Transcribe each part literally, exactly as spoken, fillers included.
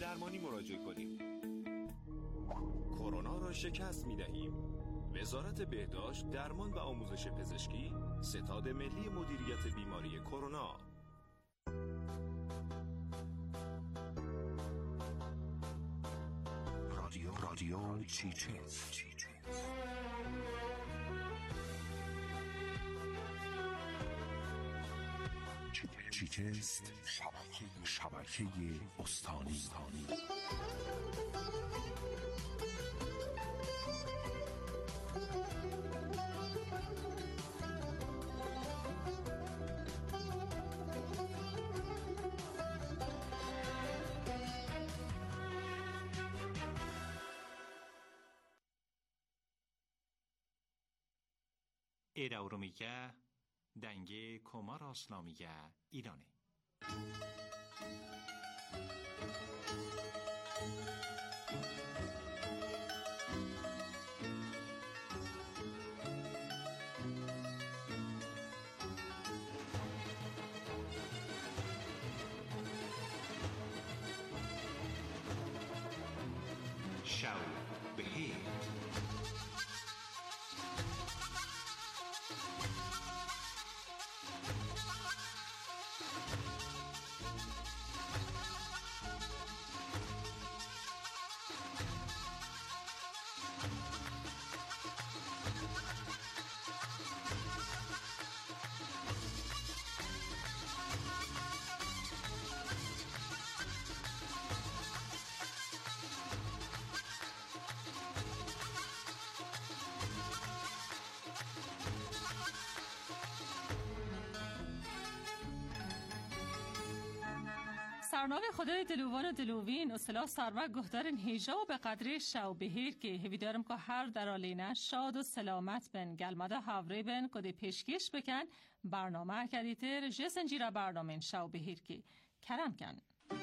درمانی مراجعه کنیم. کرونا را شکست می‌دهیم. وزارت بهداشت، درمان و آموزش پزشکی، ستاد ملی مدیریت بیماری کرونا. رادیو رادیو چیچست. چیچست شبکه شبکه استانی. ایراورومیگه دنگه کمار اسلامیگه ایرانه. شو بخیر. سرنامه خدای دلوان و دلوین اصلاح سرمک گهدارن هیجا و به قدری شو بهیر که هیویدارم که هر درالینه شاد و سلامت بن گلمده هاوری بن کده پیشکش بکن برنامه کدیتر جسنجی را برنامه شو بهیر که کرم کن.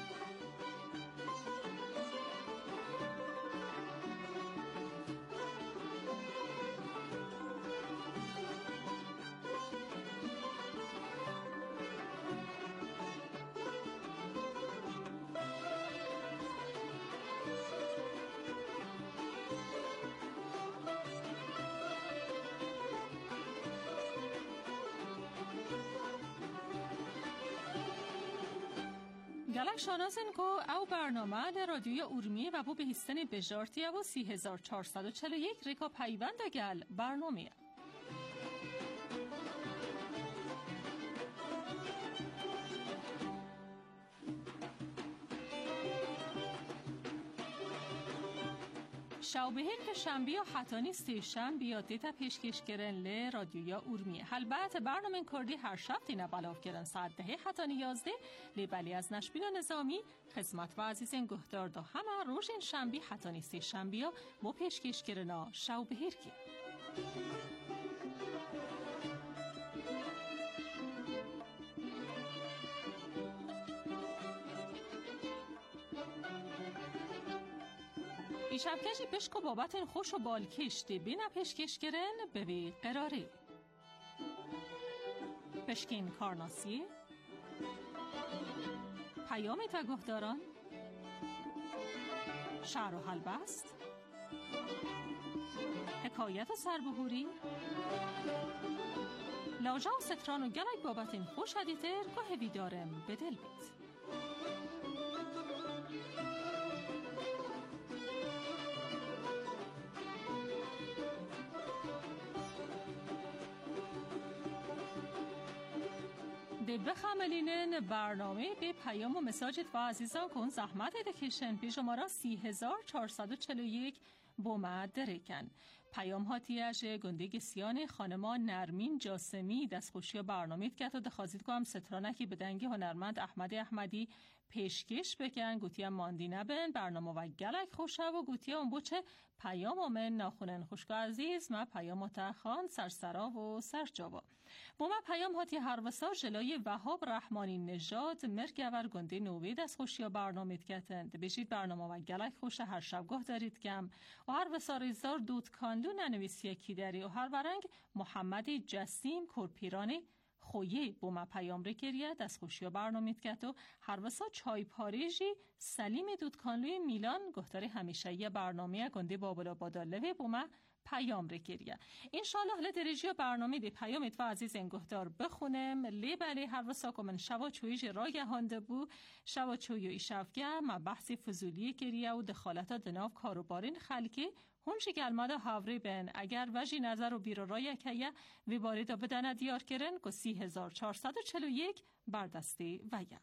گلک شانازن که او برنامه در رادیوی اورمیه و بو به هستن بجارتیه و سی هزار چهارصد و چهل و یک ریکا پیوند گل برنامه. شو بهیر که شنبه حتی نیستی شنبه دیتا پیشکش کرن لی رادیویا اورمیه. البته برنامه کردی هر شب دینا بلاف کرن ساعت ده حتی نیازده لی بلی از نشبین نظامی خدمت و عزیزین گهدار دا همه روز این شنبه حتی نیستی شنبه با پیشکش کرنا شو بهیر کی. ای شبکشی پشکو بابتن خوش و بالکشتی بینا پیشکش کرن بوی قراری پشکین کارناسی پیامی تا گهداران شعر و حلبست حکایت و سربهوری لاجا و ستران و گلک بابتن خوش هدیتر که هوی دارم بدل بید. ده بخملینن برنامه به پیام و مساجد و عزیزان کن زحمت دکشن به شماره سی هزار چهارصد و چهل و یک بومد درکن. پیام هاتیش گندگ سیان خانمان نرمین جاسمی دستخوشی برنامه که تو دخوازید که هم سترانکی بدنگ هنرمند احمد احمدی پیشکش بکن گوتی هم ماندی نبن برنامه و گلک خوشه و گوتی هم بوچه پیام من ناخونن خوشگاه عزیز ما پیام تخان سرسرا و سرجاوا با ما پیام هاتی هر وسا جلای وهاب رحمانی نژاد مرگور گنده نووی دستخوشی برنامه کتند بشید برنامه و گلک خوشه هر شبگاه دارید کم و هر وسا ریزار دود کانلو ننویسی کی داری و هر ورنگ محمد جسیم کورپیرانی خویه بوما پیام رکریه دست خوشی برنامه کتو هر وسا چای پاریجی سلیم دودکانلوی میلان گفتاری همیشه یه برنامه گنده بابلا بادالوی بوما پیام رکریه. انشالله لدرجی برنامه دی پیامت و عزیز انگهدار بخونم لی بله هر وسا که من شوا چویج رای هانده بو شوا چویو ایشافگه ما بحث فضولی کریه و دخالتا دناف کاروبارین خلکی هونشی گلمادا هاوری بین اگر وجی نظر و بیرو رای کهیه وی باریدا بدن دیار کرن که سی هزار چهارصد و چل و یک بردستی ویه.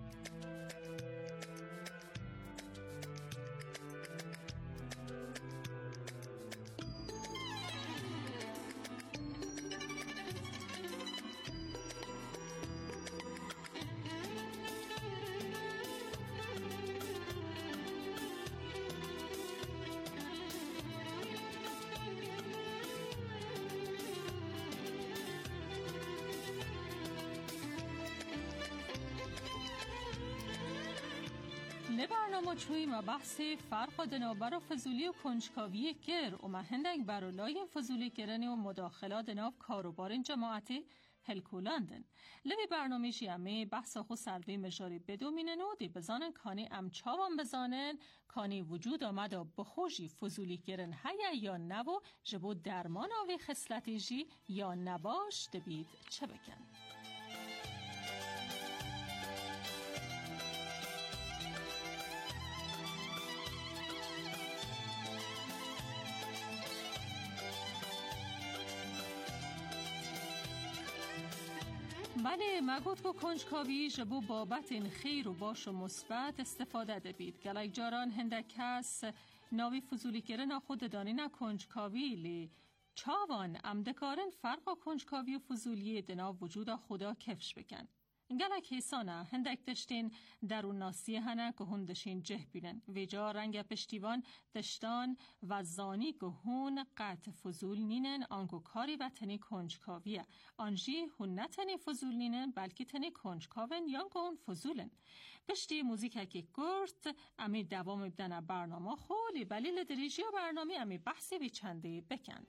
لی برنامه چوی ما بحث فرق دنابر و فضولی و کنجکاوی گر و مهندنگ برولای فضولی گرنی و مداخلات دناب کاروبار جماعتی هلکولاندن. لی برنامه جیامه بحث خو سروی مجاری بدومینن و دی بزانن کانی امچاوان بزانن کانی وجود آمده بخوشی فضولی گرن هیا یا نبو جبو درمان آوی خصلتی جی یا نباش دبید چه بکن. بله مگود که کنجکاوی جبو بابت این خیر و باش و مثبت استفاده دبید. گلک جاران هندک کس ناوی فضولی کرن خود دانین کنجکاوی لی چاوان امدکارن فرق کنجکاوی و فضولی دنا وجود خدا کفش بکن. گلک حسانه هندک دشتین درون ناسی هنه که هون دشین جه بینن ویجا رنگ پشتیوان دشتان و زانی که هون قطع فضول نینن آنگو کاری و تنی کنجکاویه آنجی هون نه تنی فضول نینن بلکه تنی کنجکاون یا هون فضولن پشتی موزیک که گرد امی دوام بدن برنامه خولی بلی لدریجی برنامه امی بحثی بی چنده بکن.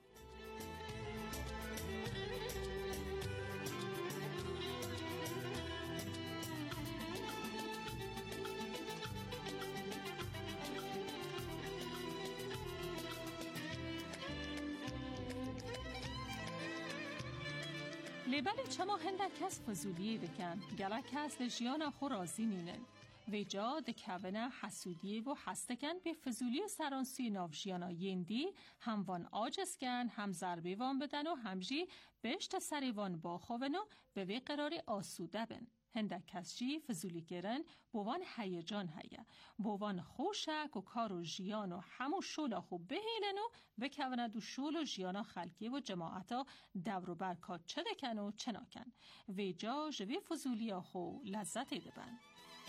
لیبالی چما هنده کس فضولیه بکن گله کس لجیان خو رازی نینن و جا دکونه حسودیه و هستکن به فضولی و سرانسوی نافجیانا یندی هموان آجز کن هم ضربه وان بدن و همجی بهشت سری وان باخوون و به وی قراری آسوده بن. هنده کسجی فضولی گرن بوان هیجان هیه بوان خوشک و کار و جیان و همو شولا خوب بهینن و بکونه دو شول و جیانا خلقی و جماعتا دور و برکات چه دکن و چه ناکن و جا جوی فضولی خو لذت دبن.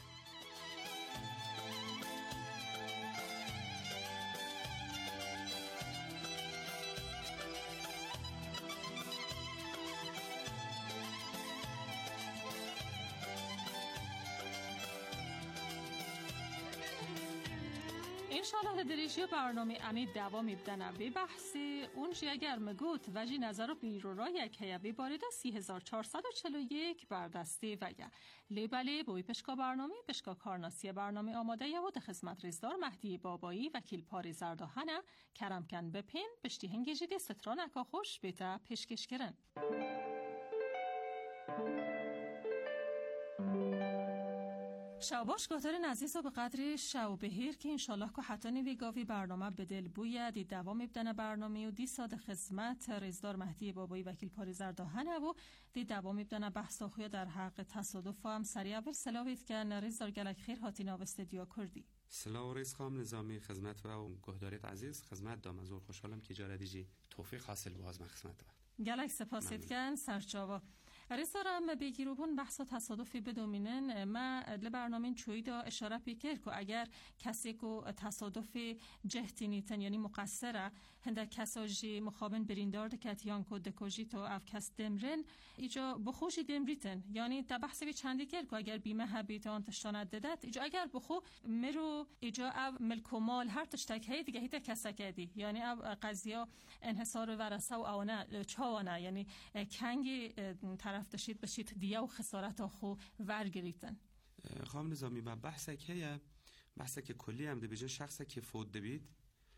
انشالله دریجی برنامه امی دوام بدن به بحثی اونجی اگر مگوت وجی نظر و بیرو را یک هیوی بارده سی هزار چهارصد و چل و یک بردسته وگه لیبالی بوی پشکا برنامه پشکا کارناسی برنامه آماده یا و خدمت رزدار مهدی بابایی وکیل پاری زرداهنه کرم کن بپین پشتی هنگی جدی ستران اکا خوش بیتا پشکش کرن. شوباش گفتار نزیز و به قدر شو بهیر که انشالله که حتی نویگاوی برنامه به دل بوید دی دوام ابدن برنامه و دی ساد خدمت رزدار مهدی بابایی وکیل پاری زرداهنه و دی دوام ابدن بحثا خویا در حق تصادف هم سری اول سلاوید که رزدار گلک خیر هاتی ناو استدیو کردی. سلام رئیس خام نظامی خدمت و گهداریت عزیز خدمت دام از خوشحالم که جاره دیجی توفیق حاصل باز من خدمت و گلک سپاسید کن سرچاوا رسارم بگیروبون بحثا تصادفی بدومینن ما لبرنامه چوی دا اشاره پیکر که اگر کسی که تصادف جهتینیتن یعنی مقصره هنده کساجی مخابن بریندار دکتیان که دکوژی تو اف کس دمرن ایجا بخوشی دمریتن یعنی تا بحثی بی چندی کر که اگر بیمه هبیتان تشتاند ددت ایجا اگر بخو مرو ایجا او ملک و مال هر تشتک هی دیگه هیتا کسا کردی یعنی او قضیه انحصار ورسه و آونه چاوانه یعنی کنگی طرف طرف داشتید بشید دیه و خسارت آخو ورگریتن. خانم نظامی با بحثه که بحثه که کلی هم ده بیجن شخصه که فوت دبید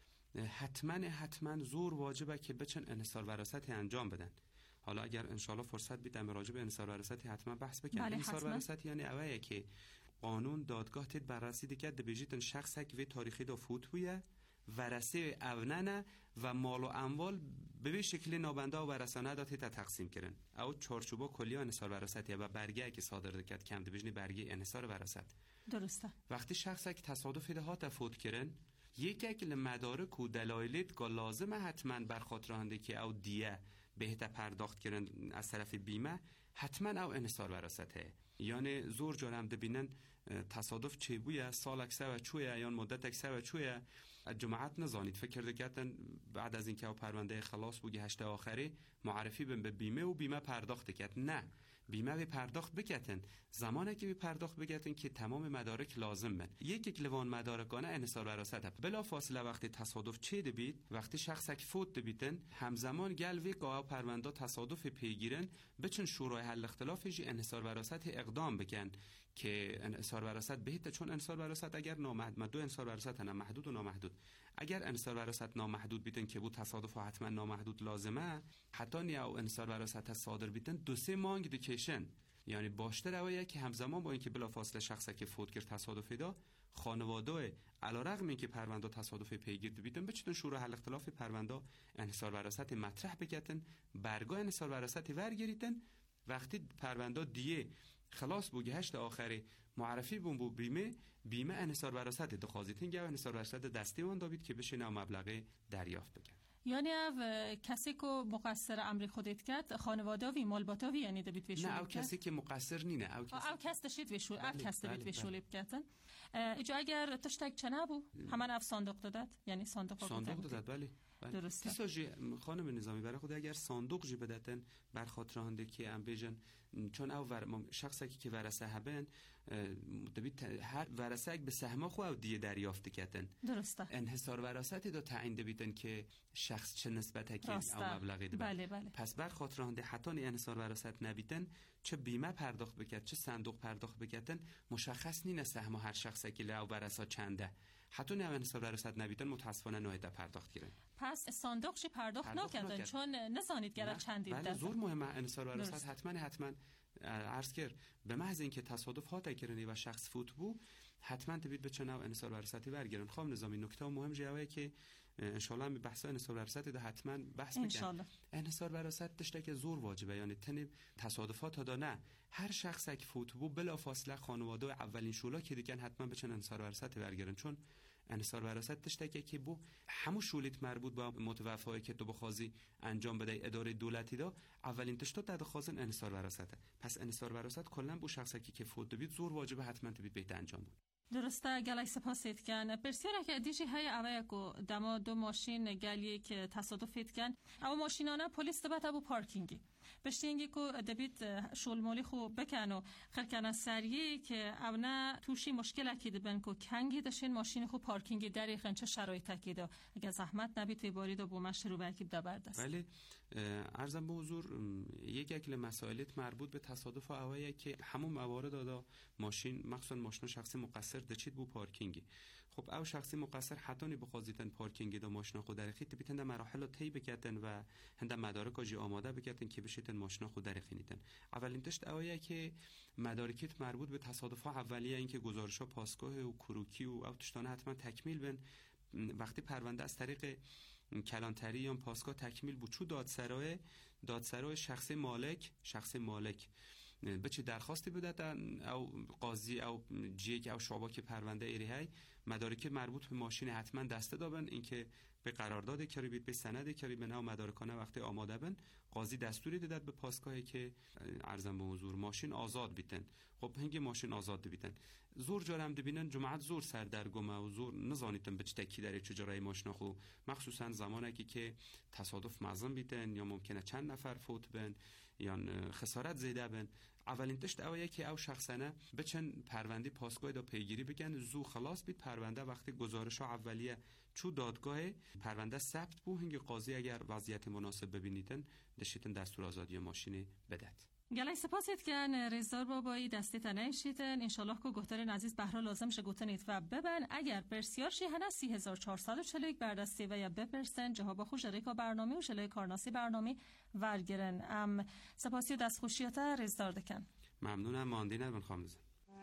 حتما حتما زور واجبه که بچن انحصار وراثت انجام بدن. حالا اگر انشالله فرصت بیدم راجع به انحصار وراثت حتما بحث بکنم. بله انحصار وراثت یعنی اوایه که قانون دادگاه تید بررسی دیگه ده بیجیتن شخصه که تاریخی دا فوت بویه ورثه اوننه و مال و اموال به شکل نابنده و ورثانه داده تا تقسیم کردن. او چارچوبا کلی انحصار وراثت و برگه که صادر کرد کم ده بیجنی برگه انحصار وراثت. درسته. وقتی شخصه که تصادف ده ها تفوت کردن یک اکل مدارک و دلایلیت که لازمه حتما برخاطرانده که او دیه بهت پرداخت کردن از طرف بیمه حتما او انحصار وراثته. یعنی زور جانم ده بینن تصادف چه بویه سال اکسه و چویه یا مدت اکسه و چویه جماعت نزانید فکر دکتن بعد از اینکه او پرونده خلاص بوگی هشته آخری معرفی بن به بیمه و بیمه پرداخت کرد. نه بیمه به پرداخت بکتن زمانی که به پرداخت بکتن که تمام مدارک لازم بن. یک یک لوان مدارکانه انحصار وراثت بلا فاصله وقتی تصادف چه دبید وقتی شخص که فوت دبیتن همزمان گلوی گاه پرونده تصادف پیگیرن بچن شورای حل اختلافش انحصار وراثت اقدام بکن که انحصار وراثت بهت چون انحصار وراثت اگر نامحدود دو انحصار وراثت نه محدود و نامحدود اگر انحصار وراثت نامحدود بیتن که بود تصادف حتما نامحدود لازمه حتی نیا انحصار وراثت صادر بیتن دو سه مانگ دیکیشن یعنی باشتر اوایه که همزمان با اینکه بلافاصله شخصی که فوت کرد تصادفی دا خانواده علیرغم اینکه پرونده تصادفی پیگیر بیتن بچتون شورای حل اختلاف پرونده انحصار وراثت مطرح بکتن برگاه انحصار وراثت ورگریتن وقتی پرونده دیه خلاص بوگی هشت آخری معرفی بون بو بیمه بیمه انحصار وراثت دخوازیتین گه انحصار وراثت دستی وان دابید که بشه نو مبلغ دریافت بکن. یعنی او کسی که مقصر امری خودت کرد خانواده وی مال باتا وی یعنی دبیت ویشول نه او کسی که مقصر نینه او کسی او کس داشتید ویشول او کس دبیت ویشول بکتن اجا اگر تشتک چه نبو همان اف صندوق دادد یعنی صندوق صندوق دادد بله درسته. تیساجی خانم نظامی برای خود اگر صندوق جی بدتن برخاطرانده که ام بیجن چون او ور... شخصی که ورثه هبن دبیت هر ورثه به سهم خو او دیه دریافت کردن درسته. انحصار وراثت دو تعیین دبیتن که شخص چه نسبت که او مبلغی ده بله بله. پس برخاطرانده حتی انحصار وراثت نبیتن چه بیمه پرداخت بکرد چه صندوق پرداخت بکردن مشخص نینه سهم هر شخصی که له ورثه چنده حتی نه انحصار وراثت نبیتن متاسفانه نویده پرداخت کردن. پس صندوق چی پرداخت, پرداخت نکردن چون نزانید گره چندی بله زور مهمه انحصار وراثت حتما حتما عرض کرد به محض اینکه تصادف ها تکرنی و شخص فوت بو حتما تبید به چناو انحصار وراثتی برگردن. خانم نظامی نکته مهم جوایه که ان شاء الله به بحث انحصار وراثت ده حتما بحث میکنم. انحصار وراثت داشته که زور واجبه یعنی تن تصادفات تا نه هر شخصی که فوت بو بلا فاصله خانواده اولین شولا که دیگه حتما به چن انحصار وراثتی برگردن چون انحصار وراثت داشته که بو همون شولیت مربوط با متوفای که تو بخوازی انجام بده اداره دولتی دا اولین تشتا داده خازن انحصار وراثته. پس انحصار وراثت کلا بو شخصی که فوت بید زور واجبه حتما تبید بهت انجام بود. درسته گلای سپاسید کن پرسیاره که دیجی های اوه کو دما دو ماشین گلیه که تصادفیت کن او ماشینانه پلیس دبت ابو پارکینگی بشتینگی که دبیت شلمولی خوب بکن و خلکن سریعی که او نه توشی مشکل اکیده بن که کنگی داشتین ماشین خوب پارکینگی دریخن چه شرایط اکیده اگه زحمت نبید وی بارید و بو مشترو برکیب دبرد است. بله عرضم به حضور یک اکل مسائلت مربوط به تصادف اوه که همون موارد دادا ماشین مخصوصا ماشین شخصی مقصر دچید بو پارکینگی. خب او شخصی مقصر حتی نی بخوازیتن پارکینگ دا ماشین خود درخی تبیتن مراحل طی بکتن و هند مدارک آجی آماده بکتن که بشیتن ماشین خود درخی نیتن. اولین تشت اوایه که مدارکیت مربوط به تصادف ها اولیه این که گزارش ها پاسگاه و کروکی و او تشتانه حتما تکمیل بن وقتی پرونده از طریق کلانتری یا پاسگاه تکمیل بود چو دادسرای دادسرای شخص مالک شخص مالک بچه درخواستی بدادن او قاضی او جیک او شعبا که پرونده ایری های مدارک مربوط به ماشین حتما دسته دابن اینکه به قرارداد کاری بید به سند کاری به نو مدارکانه وقتی آماده بن قاضی دستوری دادد به پاسگاهی که ارزم به حضور ماشین آزاد بیتن. خب هنگی ماشین آزاد بیتن زور جارم دبینن جماعت زور سردرگمه و زور نزانیتن به تکی در چجورای ماشین خو مخصوصا زمانی که تصادف معظم بیتن یا ممکنه چند نفر فوت بن یا خسارت زیده بن. اولین تشت اوایه که او شخصانه بچن پرونده پاسگاه دا پیگیری بگن زو خلاص بید پرونده وقتی گزارش اولیه چو دادگاه پرونده ثبت بو هنگی قاضی اگر وضعیت مناسب ببینیدن دشیتن دستور آزادی ماشین بدد. گلای سپاست کن رزدار بابایی دستی تنه شیتن انشالله که گوتر نزیز بهرا لازم شه گوتنید و ببن اگر پرسیار شی هنه سی هزار چهارصد و چهل و یک بردستی و یا بپرسن جواب خوش ریکا برنامه و شلای کارناسی برنامه ورگرن. ام سپاسی و دست خوشیاتا رزدار دکن. ممنونم ماندی نبن خامزه.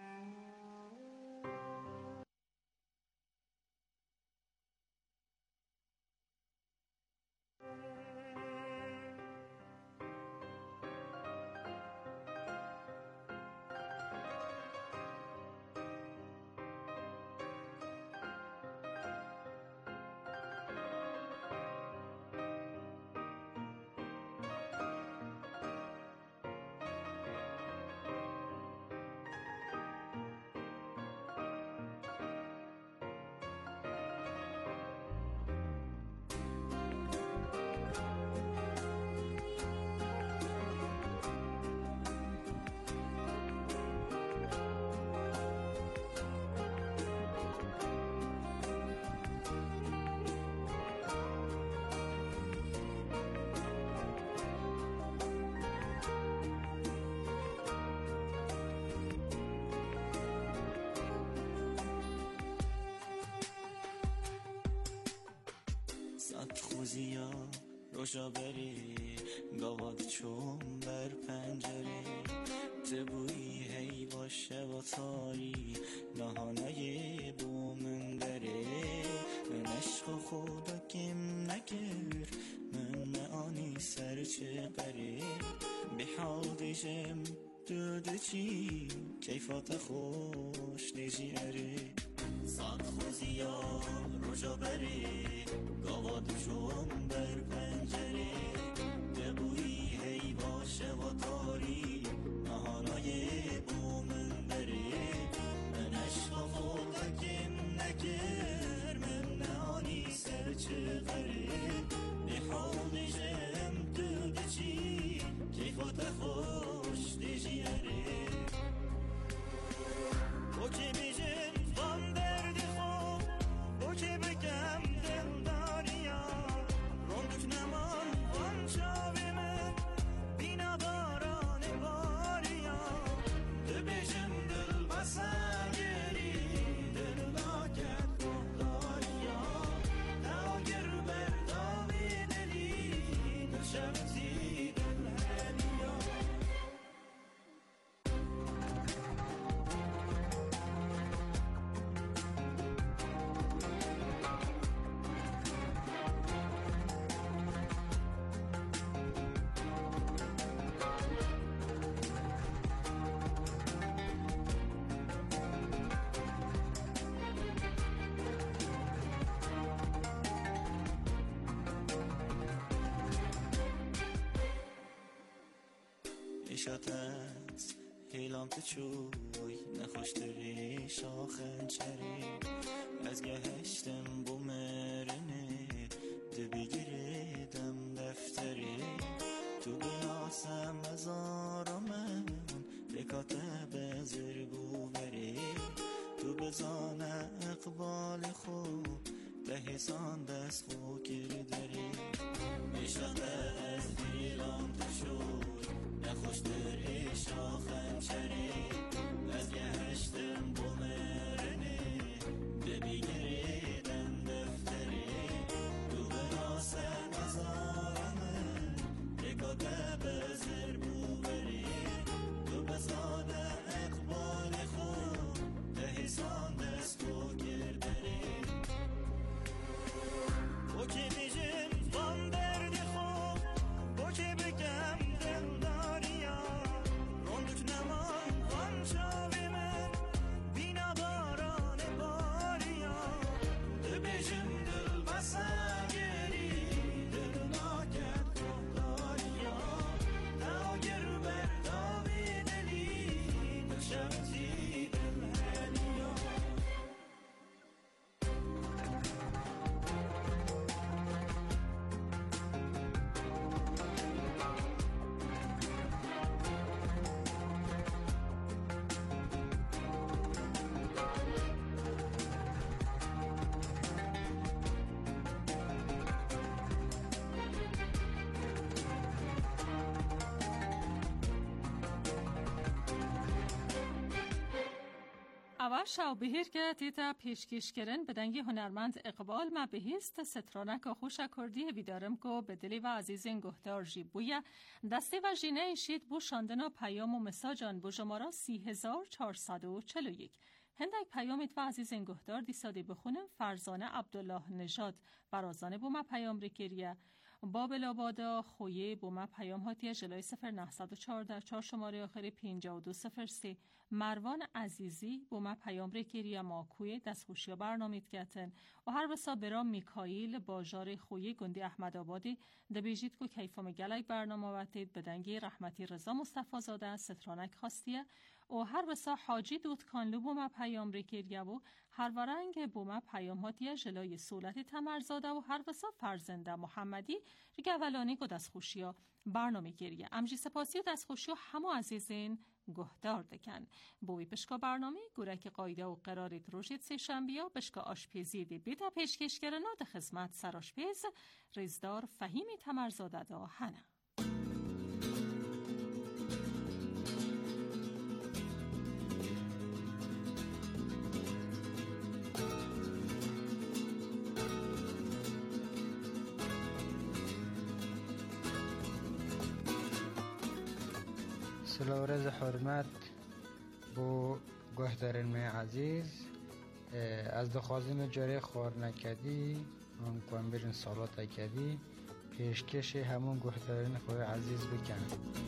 صد خوزیا روشا بری گاواد چون بر پنجره تبوی هی باشه و تاری نهانه بومن داره من عشق خدا کم نکر من آنی سر چه قره بحال دیجم دوده چی کیفات خوش دیجی اره صد خوزیا روشا بری گاواد چون بر پنجره دبویی هی باشه و تاری نهانای بومن بره من عشق خدا کم نکر من نهانی سر چه غره بحال دیجم دوده چی کیفات خوش دیجی اره او که بیجم غم دردی خوب او که بگم دل داریا روندک نمان غم شاوی من بینا باران باریا دو بیجم دل بسنگری دل لاکت داریا داگر برداوی دلی دل شمزی دل هلیا شاتت هیلام تچوی نخوشتری شاخن چری از گهشتم بو مرنه دو بگیردم دفتری تو بیاسم از آرامن رکات بزر بو بری تو بزان اقبال خوب دهیسان دست خو کردری میشات از هیلام تچوی نخوش در شاخن چری از گهشتم بو مرنه ببیگریدم دفتری تو بناسم از آرامن رکات بزر بو بری تو بزان اقبال خود دهیسان دست تو کردری او که بیجم غم دردی خوب او که بگم دل داریا روندک نمان غم شاوی من بینا اول شو بهیر که تیتا پیشکش کرن بدنگی هنرمند اقبال ما بهیست سترانک و خوش کردی بیدارم که بدلی و عزیزین گهدار جی بویا دستی و جینه ایشید بو شاندنا پیام و مساجان بو جمارا سی هزار چهارصد و چل و یک. هندک پیامت و عزیزین گهدار دیسادی بخونم فرزانه عبدالله نژاد برازانه بو ما پیام ریکریه بابل آبادا خویه بو ما پیام هاتیه جلوی صفر نهصد و چهارده چهار شماره آخری پینجا و دو صفر سه. مروان عزیزی بو ما پیام ریکریه ماکوی دستخوشی برنامید کتن و هر بسا برام میکایل باجار خویه گندی احمد آبادی دبیجید که کیفام گلک برنامه واتید بدنگی رحمتی رضا مصطفی زاده سترانک خواستیه و هر بسا حاجی دوت کانلو بو ما پیام ریکریه و هر ورنگ بو ما پیام هاتیه جلوی سولت تمرزاده و هر بسا فرزنده محمدی ریگولانی که دستخوشی برنامه گریه امجی سپاسی و دستخوشی همو عزیزین گهدار دکن بوی پشکا برنامه گوره که قایده و قرارید روشید سه شنبیا پشکا آشپیزی دی بیتا پیشکش کرن و ده خدمت سراشپیز ریزدار فهیمی تمرزاده دا هنه. سلورز حرمت بو گهدارن می عزیز از دخوازم جاره خوار نکدی هم کن برین سالات کدی پیشکش همون گهدارن خواه عزیز بکن.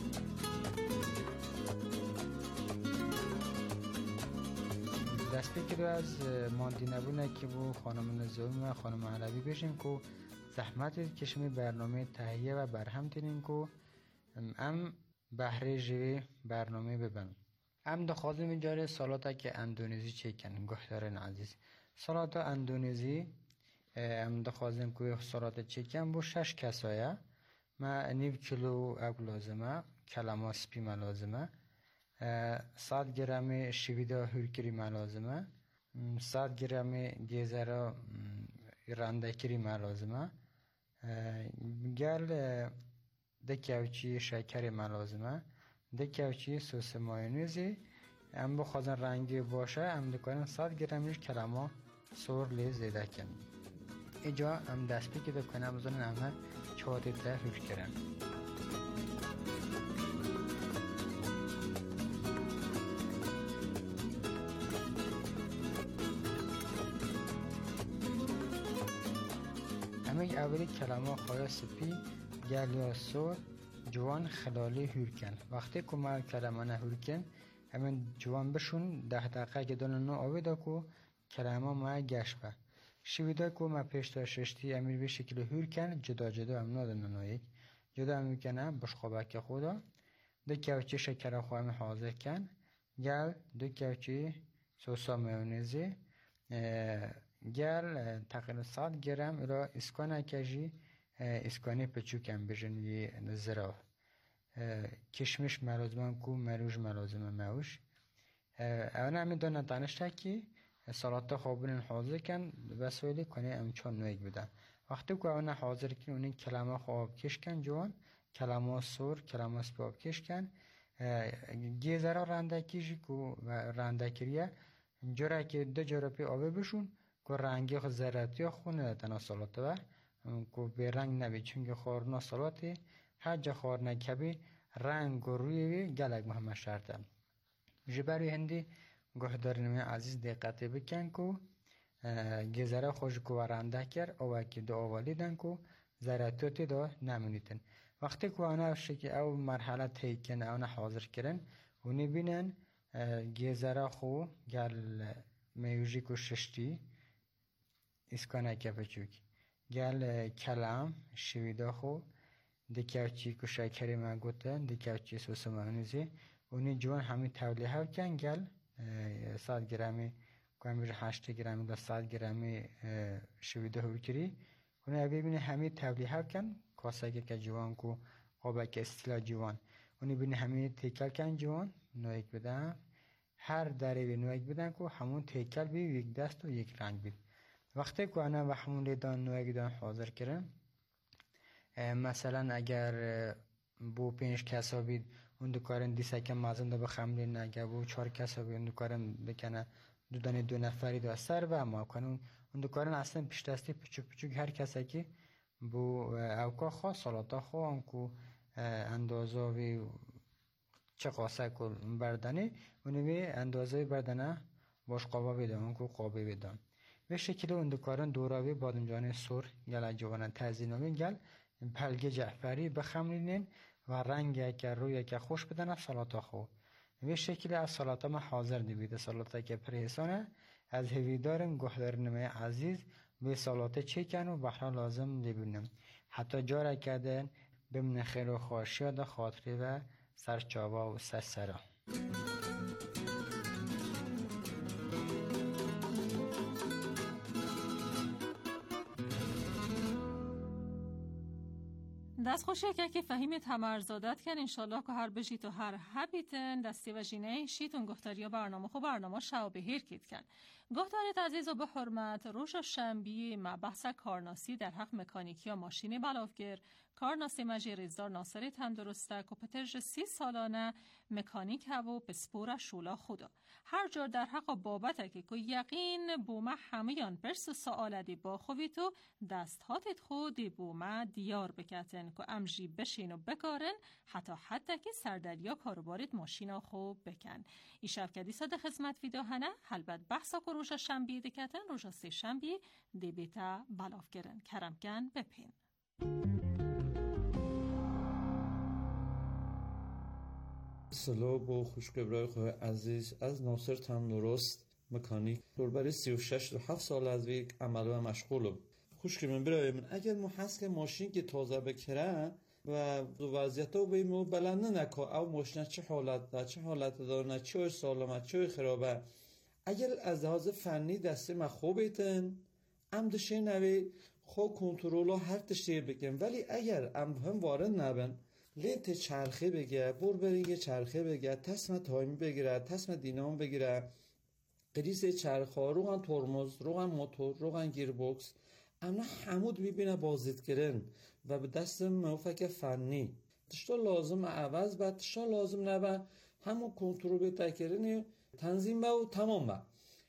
دست بکرو از ماندی نبونه که بو خانم نظامی و خانم علوی بشیم که زحمت کشمی برنامه تهیه و برهم تینین که ام بهره جوی برنامه ببن. ام دخوازم جاره سالاتا که اندونزی چیکن گهدارن عزیز. سالاتا اندونزی ام دخوازم که سالاتا چیکن بو شش کسایه ما نیو کیلو اگ لازمه کلمه سپی لازمه صد گرم شویده هرکری لازمه صد گرم گیزرا رندکری لازمه گل دکیوچی شکر لازمه دکیوچی سس مایونیزی ام بخوازن رنگی باشه ام دکارن صد گرمش کلمه سور لی زیده کن ایجا ام دست بی که دکنم بزنن امه چهاتی ده حفظ کرن همه اولی کلمه خواه سپی گل یا سور جوان خلالی هورکن وقتی که ما کلمه نه هورکن همین جوان بشون ده دقیقه گدان نو آویده که کلمه ما گشت به شویده که ما پیشتا ششتی امیر به شکل هورکن جدا جدا هم نادن نویک جدا هم میکنه بشخوابه که خودا دو کوچی شکر خواهم حاضر کن گل دو کوچی سوسا میونیزی گل تقریبا صد گرم را اسکانه کجی اسکانی پچوکم بجنوی زراف کشمش ملازمان کو مروج ملازمه موش اون همی دانه دانشته که سالاتا خوابون حاضر کن وسایلی کنه امچان نویگ بدن وقتی که اون حاضر کن اونی کلمه خواب کش کن جوان کلمه سور کلمه سپاب کش کن گیزرا رنده کشی که رنده جوره که دو جوره پی آبه بشون که رنگی خود زراتی خونه دانا سالاتا و که به رنگ نبی چونکه خورنا سالاتی هر جا خور نکبی رنگ و روی گلک مهم شرطه جبری هندی گهدارنمی عزیز دقت بکن که گزره خوش که ورنده کرد او که دو آوالی دن که زراتوتی دو نمونیتن وقتی که آنها شکی او مرحله تیکن آنها حاضر کرن اونی بینن گزره خو گل میوژی که ششتی اسکانه که بچوک گل کلم شویده خو دکیوچی که شکری من گوتن دکیوچی سوس مانیزی اونی جوان همین تولیه ها کن گل صد گرمی کنم بیش هشت گرمی دا صد گرمی شویده هر کری اونی ببینه همین تولیه ها کن کاسه که جوان کو قابل که استیلا جوان اونی ببینه همین تیکل کن جوان نویک بدن هر دری نویک بدن که همون تیکل بی یک دست و یک رنگ بید وقتی که آنها و همون لیدان نویک دان حاضر کرن مثلا اگر بو پنج کسا بید اون دو کارن دیسه که مازن دو بخملین اگر بو چهار کسا بید اون دو کارن بکنه دودن دو نفری دو سر و ما کنون اون دکارن اصلا پیش دستی پچوک پچوک هر کسی که بو اوکا خواه سالاتا خواه انکو اندازه وی چه قاسه کل بردنه اونوی اندازه بردنه باش قابا بیدم انکو قابه بیدم به شکل اون دکارن دوراوی بادمجان سر گل جوانن تزینامی گل پلگه جعفری بخمرینین و رنگ که روی که خوش بدن سالاتا خو به شکل از سالاتا ما حاضر نبیده سالاتا که پریسانه از هویدارم گهدارنمه عزیز به سالاتا چیکن و بحرا لازم نبینم حتی جاره کردن بمن خیر و خواشیاد خاطری و سرچاوا و سسرا دست خوشه که که فهیم تمرزادت کن انشالله که هر بجید و هر حبیتن دستی و جینه شیتون گفتاری برنامه خو برنامه شعبه هیر کید کن گفتارت عزیز و به حرمت روش شنبی مبحث کارناسی در حق مکانیکی و ماشینی بلافگر کارناسی مجی ریزدار ناصری تندرسته که پترج سی سالانه مکانیک و پسپور شولا خودا هر جور در حق بابت که که یقین بومه همیان پرس سآله دی با خوی تو دست هاتت خودی بومه دیار بکتن که امجی بشین و بکارن حتی حتی که سردریا کاروبارت ماشینا خوب بکن ای شفکدی ساده خدمت ویدیو هنه حلبت بحثا که روژا شنبی دکتن روژا سی شنبی دی بیتا بلاف گرن کرمکن بپین سلام و خوشگبرای خواه عزیز از ناصر تندرست مکانیک دوربری سی و شش و هفت سال از ویک عمل و مشغولم خوشگبرای برای من اگر مو هست که ماشین که تازه بکره و وضعیت ها به مو بلنده نکه او ماشین چه حالت ده چه حالت داره چه سالمه چه خرابه اگر از لحاظ فنی دسته ما خوب ایتن ام دشه نوی خواه کنترول ها هر تشتیر بگم ولی اگر ام هم وارد نبن لینت چرخه بگه بور برین یه چرخه بگه تسمه تایمی بگیره تسمه دینام بگیره قریس چرخه روغن ترمز روغن موتور روغن گیربوکس اما حمود میبینه بازدید کردن و به دست موفق فنی تشتا لازم عوض بعد تشتا لازم نبه همون کنترل بهتر کردن تنظیم با و تمام با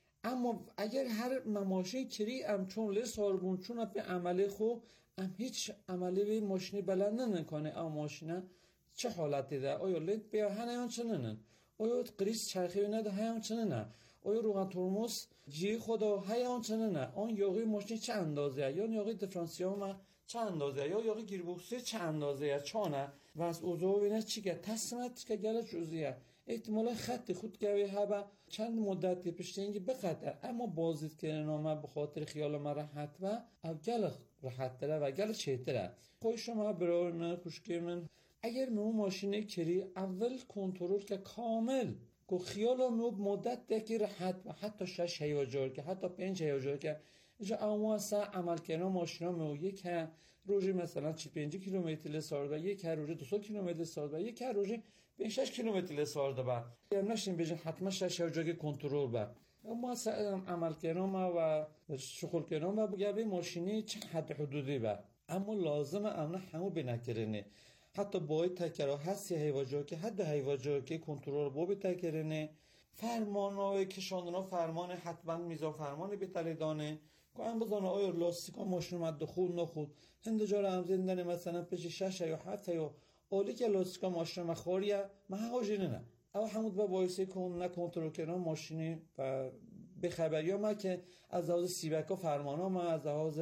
اما اگر هر ماشین کری ام چون لی ساربون چون به عمله خو ام هیچ عملی به ماشینی بلند نکنه اما ماشینه چه حالتی ده آیا لید بیا هنیان چننن آیا قریس چرخی نده هیان چننه آیا روغن ترمز جی خدا هیان چننه آن یاقی ماشین چه اندازه یا یاقی دیفرانسیوم چه اندازه یا یاقی گیربوکس چه اندازه چانه و از اوضاع بینه چی که تصمیمت که گله جزیه احتمالا خط خود گوی هبه چند مدتی پشتینگی بقدر اما بازدید کردن ما به خاطر خیال ما راحت و او گل راحت تره و گل چهتره خوی شما برای من خوشگی من اگر مو ماشینه کری اول کنترل که کامل که خیال مو مدت دکی راحت و حتی شش هیواجار که حتی پنج هیواجار که اینجا اما اصلا عمل کردن ماشینا مو یک روزی مثلا چی پنج کیلومتر لسارده یک روزی دو کیلومتر لسارده یک روزی پنج شش کیلومتر لسارده با یم نشین بجن حتما شش هیواجار کنترل با اما عمل کردن و شغل کردن و بگه ماشینی چه حد حدودی با اما لازم امنا همو بنکرنه حتی باید تکرار هستی هیواجار که حد هیواجار که کنترل با به تکرنه فرمان های کشاندن فرمان حتما میزان فرمان بهتری دانه که هم بزانه آیا لاستیکا ماشین اومد خود نخود هنده جا هم زندن مثلا پیش شش یا هفت یا اولی که لاستیکا ماشین مخوریه من حاجینه نه او همود با باعثی کن نکنترل کردن ماشینی و به خبری ما که از لحاظ سیبکا فرمانا ما از لحاظ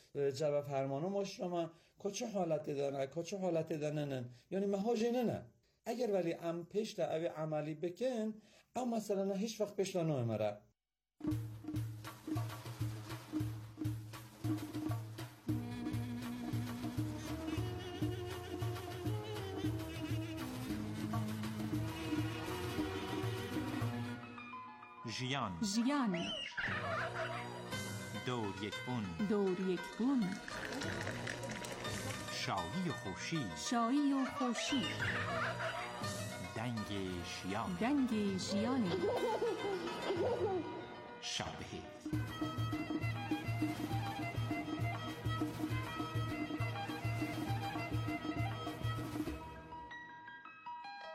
جبه فرمانا ماشین ما کچه حالتی دارن کچه حالتی دارن یعنی مهاجینه نه اگر ولی ام پیش تا اوی عملی بکن او مثلا هیچ وقت پیش تا نومره ژیان ژیان دور یک بون دور یک بون شایی و خوشی شایی و خوشی دنگ ژیان دنگ ژیان شبه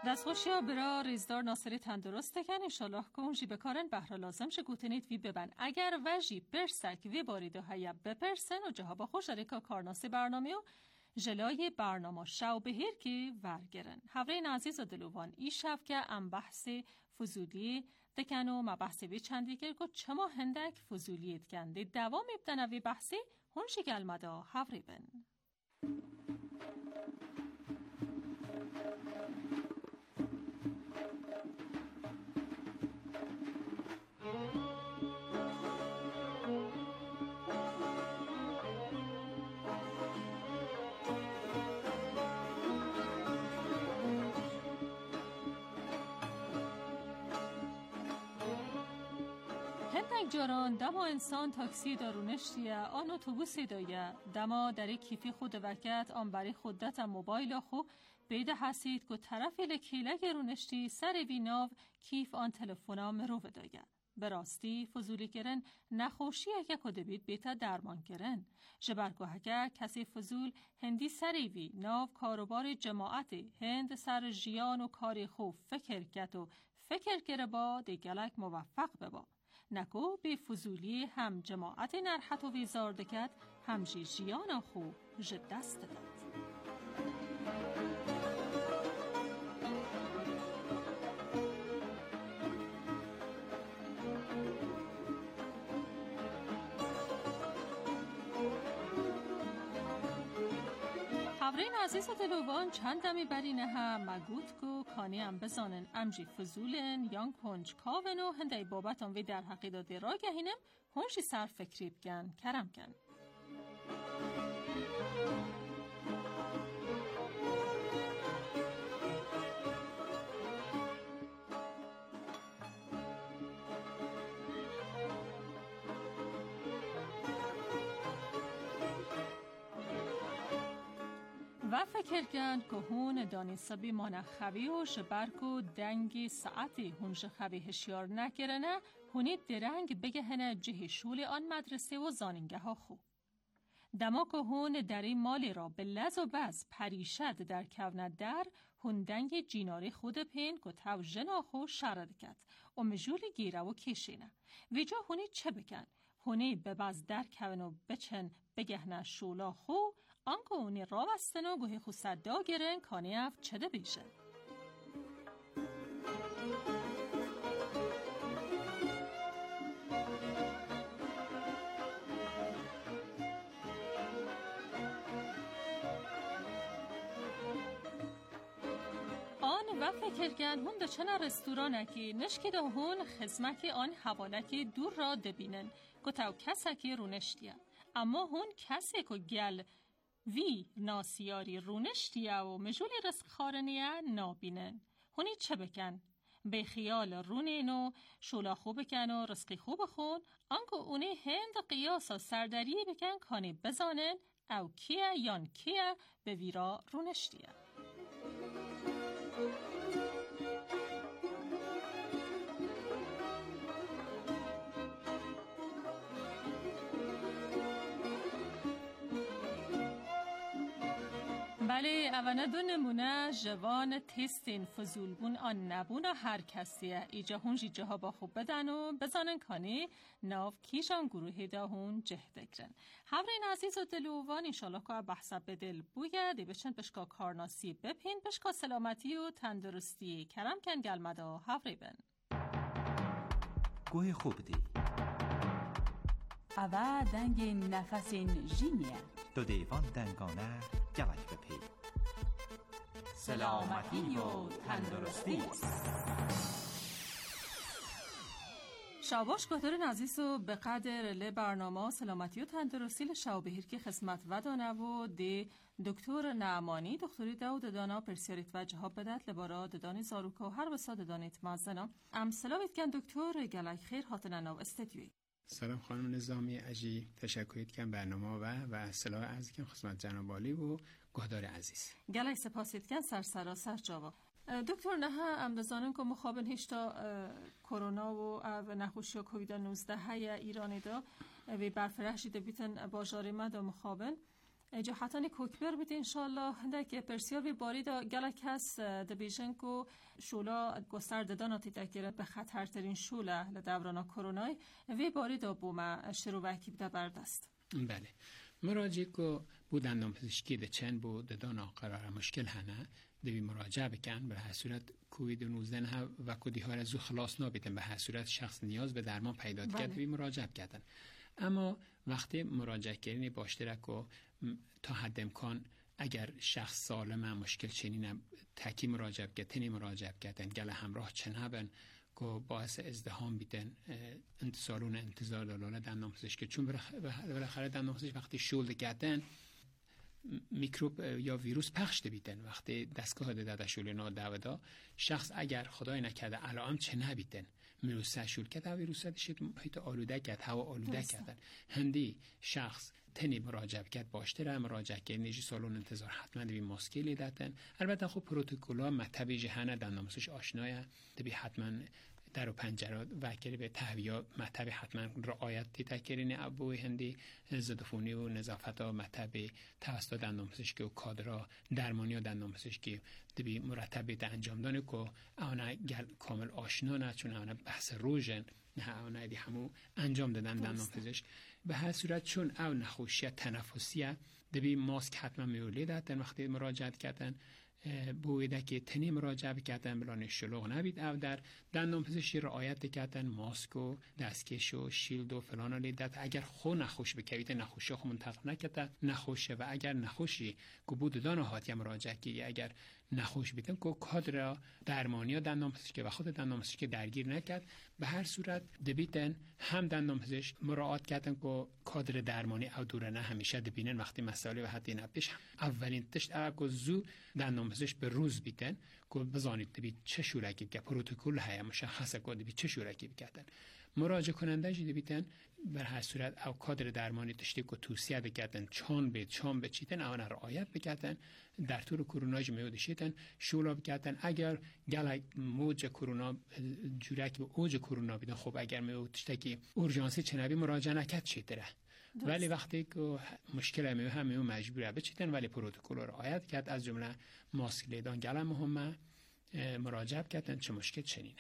دستخوشیا برا ریزدار ناصری تندرست کن انشالله کن جی بکارن بهرا لازم شه گوتنید وی ببن اگر وجی پرسک وی بارید و هیب بپرسن و جهابا خوش دارکا کارناسی برنامه و جلای برنامه شو بهیر که ورگرن هورین عزیز و دلوان ای شف که ام بحث فضولی دکن و ما بحث وی چندی که گو چما هندک فضولیت کنده دوام ابتنوی بحثی هنشی گلمدا هوری بن هندک جاران دما انسان تاکسی دارونشتیه آن اتوبوسی دایه دما در کیفی خود وکت آن بری خودت موبایل خو بیده حسید که طرفی لکیله گرونشتی سر بیناو کیف آن تلفونا مروه دایه براستی فضولی کرن نخوشی اگه کده بید بیتا درمان کرن جبرگوه اگه کسی فضول هندی سری وی ناو کاروبار جماعت هند سر جیان و کاری خوب فکر کت و فکر کره با دیگلک موفق ببا نکو به فضولی هم جماعت نرحت و ویزار دکت هم جی جیان خو جد دست داد خبرین عزیز و دلوان چند دمی برینه هم مگوت کو کانی هم بزانن امجی فضولن یان کنج کاون و هنده بابت آنوی در حقیقت داده را گهینم هنشی سر فکری بگن کرم کن و فکر کند که هون دانیسابی مانخوی و شبرک و دنگی ساعتی هونش خوی هشیار نکرنه هونی درنگ بگهنه جه شول آن مدرسه و زانینگه ها خوب. دما که هون دری مالی را به لز و بز پریشد در کونه در هون دنگ جیناری خود پین که تو جنا خو شرد کد و مجولی گیره و کشینه. ویجا هونی چه بکن؟ هونی به بز در کونه و بچن بگهنه شولا خو آنکه اونی را بستن و گوهی خود صدا گرن کانی اف چده بیشه. آن و فکر کن هون ده چنه رستورانکی نشکی ده هون خزمکی آن حوالکی دور را دبینن گتاو کسکی رونشتیه اما هون کسی که گل وی ناسیاری رونشتیه و مجولی رزق خارنیه نابینن هونی چه بکن؟ به خیال رونین و شولا خوب بکن و رزقی خوب خون آنکه اونی هند قیاسا سردری بکن کانی بزانن او کیه یان کیه به ویرا رونشتیه بله اوانه دو نمونه جوان تستین فضول بون آن نبون هر کسیه ایجا هون جی جها با خوب بدن و بزانن کانی ناف کیشان گروهی دا هون جه دکرن هورین عزیز و دلووان انشالله که بحثا بدل بویه دی بچن پشکا کارناسی بپین پشکا سلامتی و تندرستی کرم کن گلمدا هوری بن گوه خوب دی اوه دنگ نفسین جینیه دو دیوان دنگانه گلک بپی سلامتی و تندرستی شاباش کتر عزیز و به قدر ل برنامه سلامتی و تندرستی لشاو بهیر که خدمت و دانه و دی دکتر نعمانی دکتری داود دانا پرسیاریت و جهاب بدت لبارا ددانی زاروکا و هر بسا ددانیت مازنا ام سلاویت کن دکتر گلک خیر حاطنه ناو استدیوی سلام خانم نظامی اجی تشکریت کن برنامه و و سلام عرض کن خدمت جناب عالی و گهدار عزیز گلک سپاسیت کن سر سراسر جواب دکتر نه ام دزانم که مخابن هشتا کرونا و نخوشی و کووید نوزده های ایرانی دا و برفرهشی دا بیتن باجاری مد و مخابن جهتانی کوکبر بیت انشالله ده که پرسیار بی باری دا گلک هست دبیشن که شولا گستر داناتی تکیره به خطر ترین شوله لدورانا کرونای وی باری دا بومه شروع وکی بده بردست. بله مراجعه که بود اندام پزشکی ده چند بود دانا قرار مشکل هنه دوی مراجعه بکن به هر صورت کووید نوزده ها و کدی ها از خلاص نابیدن به هر صورت شخص نیاز به درمان پیدا کرد دوی مراجعه کردن. اما وقتی مراجعه کردن باشترک و تا حد امکان اگر شخص سالم مشکل چنین تکی مراجعه کردن مراجعه کردن گله همراه چنبن که باعث ازدحام بیدن انتصارون انتظار دلاله دندان پزشکی چون بالاخره دندان پزشک وقتی شول کردن میکروب یا ویروس پخش بیدن وقتی دستگاه داده شول نادودا شخص اگر خدای نکرده علائم چه نبیدن ویروس شول کرد ویروس داشت محیط آلوده کرد هوا آلوده کردن هندی شخص تنی مراجعه کرد باشتره مراجعه کرد نیجی سالون انتظار حتما دوی ماسکی دادن البته خب پروتکل‌ها مطبی جهنه دندان پزشک آشنایه دوی حتما در و پنجره وکیل به تهویه مطبی حتما رعایت تکرین ابوی هندی ضدعفونی و نظافت ها مطبی توسط دندان پزشکی و کادرها درمانی و دندان پزشکی دوی مرتب انجام دانه که آنها گل کامل آشنا نه چون آنها بحث روژن نه آنها دی همو انجام دادن دندان پزشک به هر صورت چون او نخوشی تنفسیه دوی ماسک حتما میولیده در وقتی مراجعت کردن بویده که تنی مراجعه کردن بلان شلوغ نبید او در دندان پزشکی رعایت کردن ماسک و دستکش و شیلد و فلان و لیدت اگر خو نخوش بکوید نخوشی خو منتقل نکرده نخوشه و اگر نخوشی که بود دانه هاتی مراجعه کی اگر نخوش بیتن که کادر درمانی و دندان پزشکی و خود دندان پزشکی درگیر نکرد به هر صورت دبیتن هم دندان پزشک مراعات کردن که کادر درمانی او دوره نه همیشه دبینن وقتی مسائل و حتی نبتش اولین تشت اگه زو دندان پزشک به روز بیتن که بزانید دبیت چه شورکی که پروتکل های مشخصه که دبیت چه شورکی بکردن مراجعه کننده جدی بیتن به هر صورت او کادر درمانی تشتی که توصیه بکردن چان به چان به چیتن آن رعایت بکردن در طور کرونا میودشیتن شولا بکردن اگر گل موج کرونا جورک به اوج کرونا بیدن خب اگر میودشته که اورژانسی چنبی مراجعه نکرد چیتره ولی وقتی که مشکل میو هم میو مجبوره بچیتن ولی پروتکل رعایت کرد از جمله ماسک لیدان گل مهمه مراجعه کردن چه مشکل چنینه.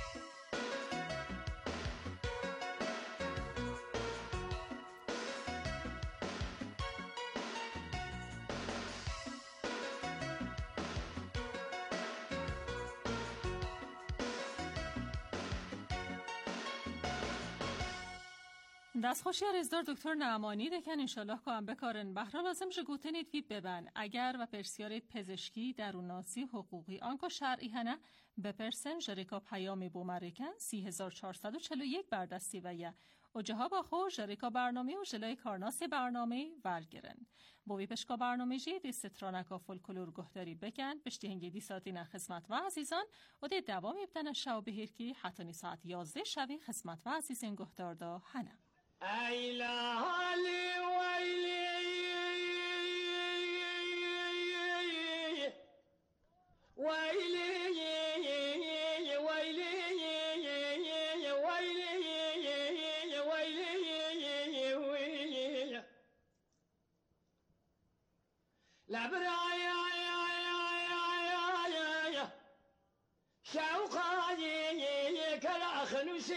دستخوشی رزدار دکتر نعمانی دکن انشالله که هم بکارن بحرا لازم جو گوتنید وید ببن اگر و پرسیارید پزشکی دروناسی حقوقی آنکو شرعی هنه بپرسن جریکا پیامی بومریکن سی هزار چهارصد و چهل و یک بردستی و یه اجها با خو جریکا برنامه و جلای کارناسی برنامه ولگرن بوی پشکا برنامه جی دی سترانکا فولکلور گهداری بکن پشتی هنگی دی ساعتی نه خدمت و عزیزان و دی دوام ابتن شو بهیر که حتی ساعت یازده شوی خدمت و عزیزین گهدار دا هنه ای لحالی ویلی ویلی ویلی ویلی ویلی لبرای شوقای کلا خلوسی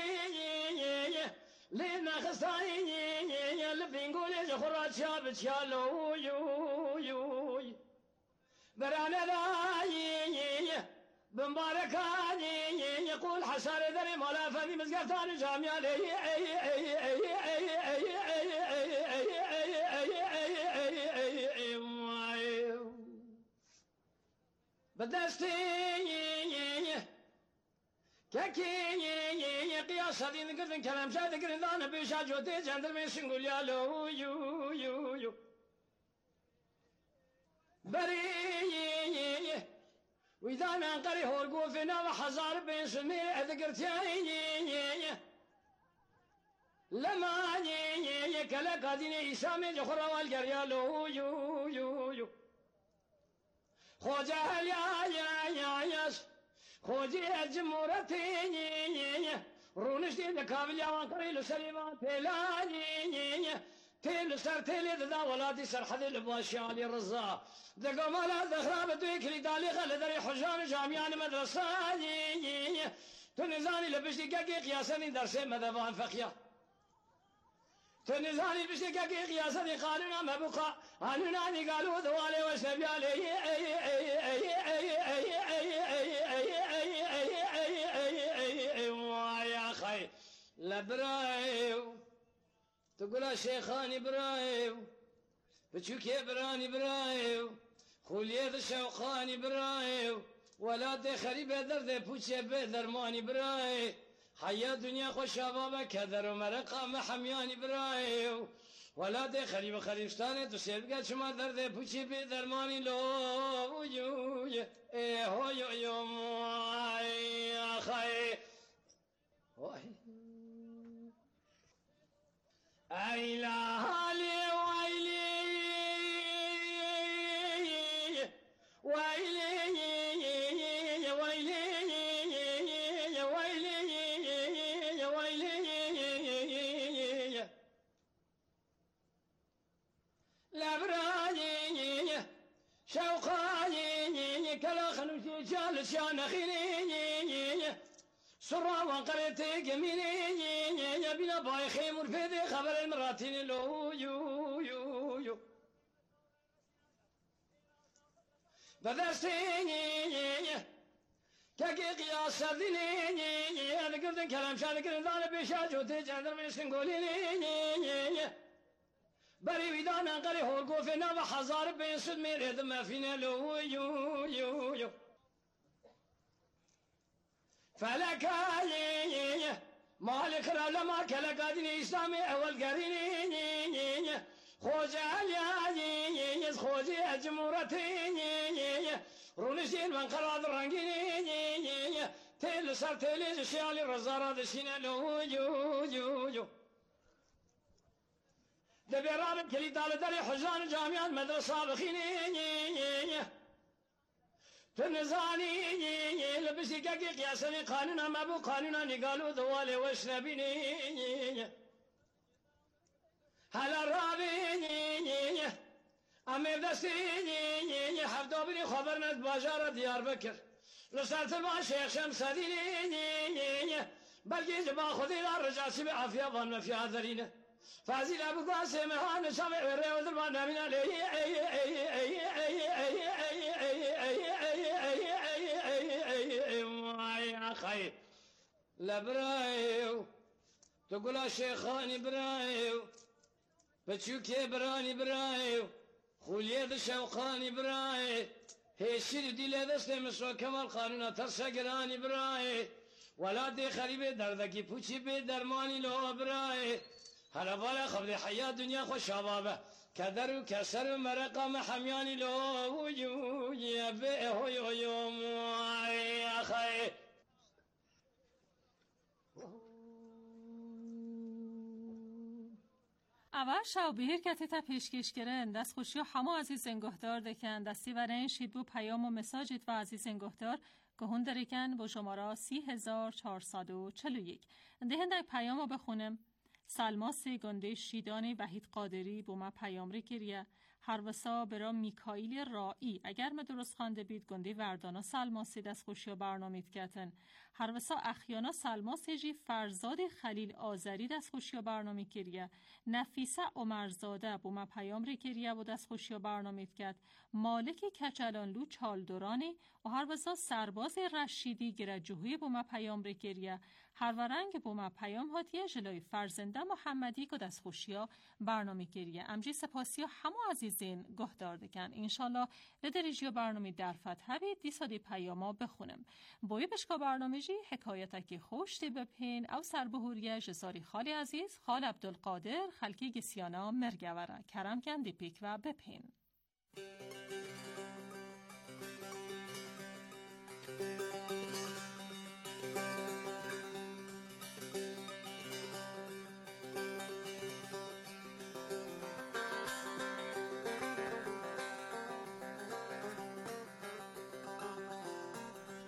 لما خصاي لبنقول يا خرات شاب شالو يو يو برانا راي بمباركاني يقول حسار دري مولا فمي مزقتان جامع لي بدستي كاكي قياس هذه نقدر كلام شاد قرن انا بيشا جوتي جندر من سنقول يا لو يو يو يو بري واذا انا قري هو فينا وحزار بين سمي ذكرتي لما ني كلا قادين اسامي جخرا والقريا لو يو يو يو خوجا يا يا يا ياس خوجي الجمهورتي رونش دي كابل يا وانكري لسليمان تلاني تيل سر تيل دا ولادي سرحد الباشي علي الرزا دقا مالا دخراب دويك لي دالي خلدري حجان جامعان مدرسة تنزاني لبشتي كاكي قياسني درسي مدفان فقيا تنزاني بشتي كاكي قياسني قانونا مبقى قانوناني قالوا دوالي وشنبي علي يا خي لبرايو تقول شيخاني برايو بتشوكي براني برايو خوليد شوقاني برايو ولاد خريبة درد بوچه بدرماني براي حياة دنيا خوش شبابه كدر ومرقه محمياني برايو ولاد خريبة خريبستانه تو سيبقى شما درد بوچه بدرماني لو وجوه ايه هو يو يو مواي اخي اي لهالي ويلي ويلي شوقاني كلا خلوشي جال شان خيري سرا وقرتي جميلي بلا باي خيمور فيدي خبر المراتين لو يو يو يو بدرسيني كاكي قياس سرديني انا قردن كلام شان قردن دانا بيشاجو تجاندر من سنقوليني بري ويدانا قري هورقو فينا وحزار بين سد ميريد ما فينا لو يو يو يو فلكاي مالك لما كلا قادني اسلامي اول قريني خوجي عليا خوجي اجمورتي رونسين من قراد رنگيني تيل سر تيل شيالي رزارة دسينا لو يو يو يو دبيران كلي دال داري حجان جامعات مدرسة بخيني تنزاني لبسي كاكي قياسني قانونا ما بو قانونا نقالوا دوالي واشنبيني هلا رابيني امير دستيني حفظو بني خبرنا باجارة ديار بكر لسالت مع شيخ شمس ديني بلقي جبا خذي الرجاسي بعافية ظن في هذرينه فازي لابو قاسم هان شامع الريو دربانا من علي اي اي اي اي اي اي يا خي لبرايو تقول شيخاني برايو بتشوكي براني برايو خوليد شوقاني براي هي الشير دي لدست مسوا كمال قانون ترسا قراني براي ولادي خريبه دردكي پوچي به درماني لو براي هلا بالا خبر حياة دنيا خوش شبابه كدر وكسر مرقه محمياني لو وجو يا بيه هو يوم يا خي اول شب بهیر کتی تا پیشکش کرن دست خوشی و همه عزیز انگهدار دکن دستی برای این شید بو پیام و مساجد و عزیز انگهدار که هون درکن با شماره سی هزار چهارصد و چل و یک دهنده پیام رو بخونم. سلماس گنده شیدان وحید قادری با ما پیام ری کریه هر وسا برا میکائیل رائی اگر ما درست خوانده بید گنده وردانا سلماسی دست خوشی و برنامه کتن هر وسا اخیانا سلماسی جی فرزاد خلیل آذری دست خوشی و برنامه کریه نفیسه عمرزاده با ما پیام ری کریه و دست خوشی و برنامه کت مالک کچلانلو چالدورانی و هر وسا سرباز رشیدی گرجوهی با ما پیام ری کریه هر ورنگ با ما پیام هاتیه جلوی فرزنده محمدی که دست خوشی و برنامه کریه امجی سپاسی و همه عزیزین گهدار دکن انشالله لدریجی و برنامه در فتح بید دیسادی پیاما بخونم بوی بشکا برنامه جی حکایتکی خوش دی بپین او سربهوریه جزاری خالی عزیز خال عبدالقادر خلکی گسیانا مرگوره کرم کن دی پیک و بپین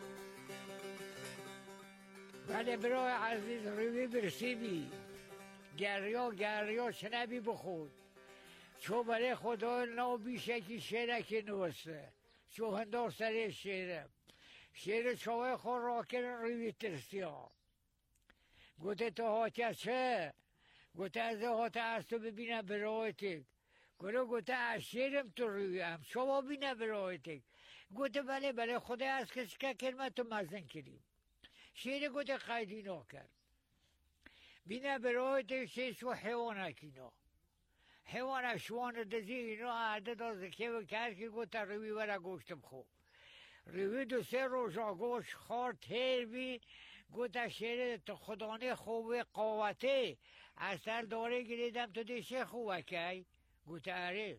بله برای عزیز روی برسیدی گریا گریا چه نبی بخود چو برای خدا نابیشه که شعره که نوسته چو هندار سره شعره شعر چاوه خور را کرن روی ترسیا گوته تا هاتی چه گوته از هاتی از تو ببینه برایتک گوته گوته از شعرم تو روی هم شما بینه برایتک گوته بله بله خدا از کسی که کلمه تو مزن کریم شعر گوته قیدی ناکر بینه برایتک شیش و حیوان اکینا حیوان اشوان دزی اینا عدد از که و کرد که گوته روی ورا گوشتم خوب روی دو سه روزا گوش خار تیر بی گوته شعر تو خدانه خوبه قوته اصل داره گریدم تو دیشه خوبه که گوته اره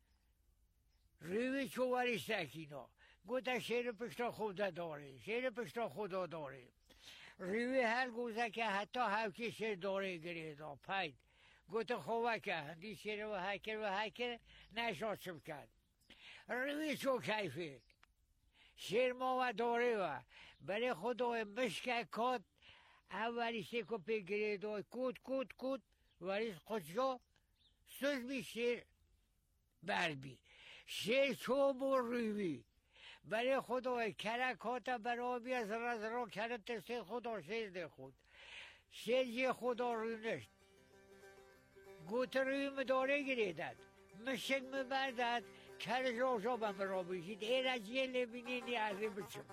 روی چواری سکینا گوته شعر پشتا خود داره شعر پشتا خدا داره روی هر گوزه که حتی حوکی شعر داره گریدم پید گوته خوبه که هندی شعر و حکر و حکر نشاشم کرد روی چو کیفه شیر ما و داره و برای خدا مشک کات اولی سیکو پیگیره دای کود کود کود ولی خودشو سوز بی شیر بر بی شیر چو بر روی برای خدا کرکاتا برای بی از رز را کرد تسته خدا شیر ده خود شیر جی خدا روی نشت گوت روی مداره گریدد مشک مبردد کرش را شابم را بشید این از یه لبینی نیازی بچم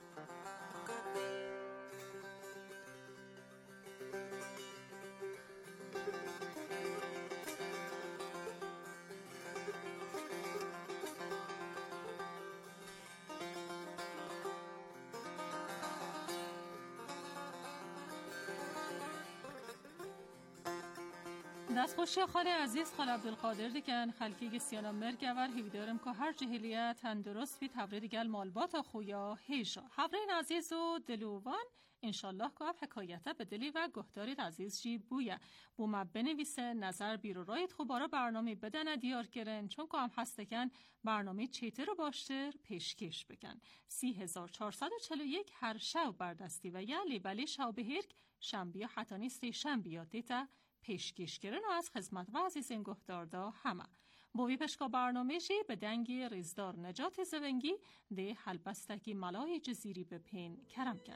دستخوشی خاله عزیز خال عبدالقادر دیگن خلکی سیانا مرگور هیدارم که هر جهلیت تندرست بی تبره دیگل مالبات خویا هیشا حبرین عزیز و دلووان انشالله که حکایته به دلی و گهدارید عزیز جی بویه بومه بنویسه نظر بیرو رایت خوبارا برنامه بدن دیار کرن چون که هم هستکن برنامه چیتر رو باشتر پیشکش بکن سی هزار چهارصد و چل و یک هر شو بردستی و یا لیبلی شو بهیرک شنبیا حتی نیستی شنبیا دیتا پیشکش کردن و از خدمت و عزیز این گهداردا همه بوی پشکا برنامه جی به دنگی ریزدار نجات زونگی ده حلبستکی ملای جزیری به پین کرم کن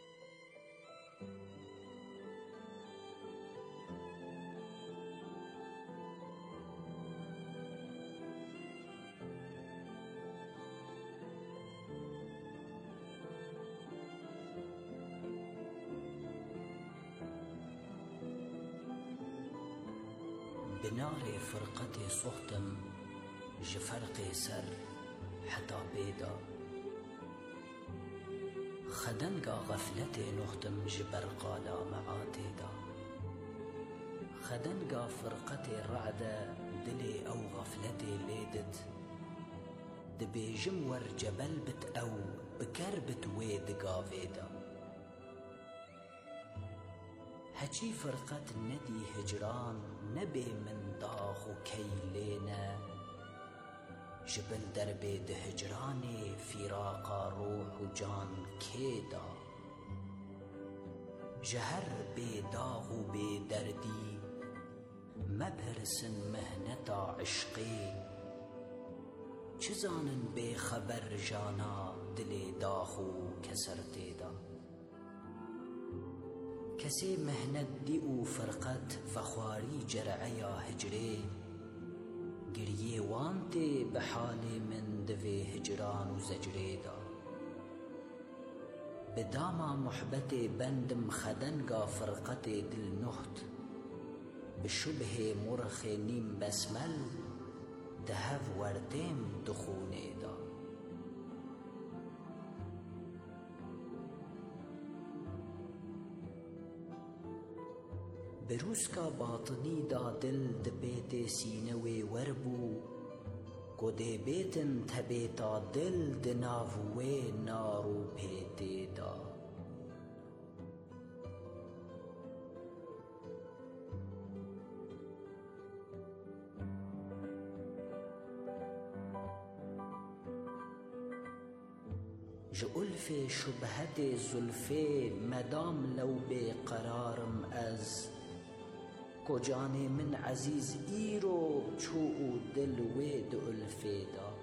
بنار فرقة صختم جفرق سر حتى بيدا خدنقا غفلة نختم جبر قالا معاتيدا خدنقا فرقة رعدة دلي أو غفلة ليدت دبي جمور جبل بت أو بكربت ويد قافيدا هچی فرقت ندی هجران نبی من داغ و کیلینا جبل دربی ده هجرانی فراقا روح و جان کیدا جهر بی داغ و بی دردی مبرسن مهنتا عشقی چزانن بی خبر جانا دلی داغ و کسرتیدا کسی مهنت دی او فرقت فخواری جرعیا هجری گریه وانتی به حال من دوی هجران و زجری دا به داما محبت بندم خدنگا فرقت دل نخت به شبه مرخ نیم بسمل دهو وردیم دخونه دا بروز کا باطنی دا دل دبیت سینوی وربو کو دی بیتن تبیتا دل دناوی نارو پیتی دا جولف شبهت زلفه مدام لو بقرارم از کجان من عزیز ایرو چو او دل وید الفیدا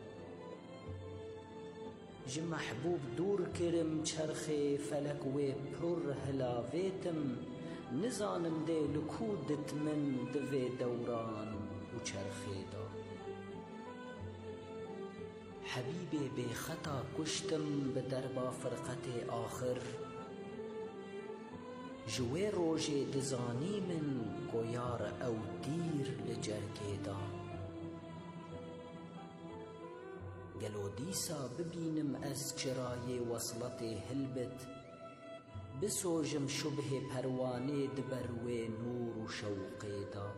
ج محبوب دور کرم چرخ فلک و پر هلاویتم نزانم ده لکودت من دوی دوران و چرخی دا حبیب بی خطا کشتم به دربا فرقت آخر جوی روژ دزانی من گویار او دیر لجرگی دا گلو دیسا ببینم از چرای وصلت هلبت بسوجم شبه پروانه دبروی نور و شوقی دا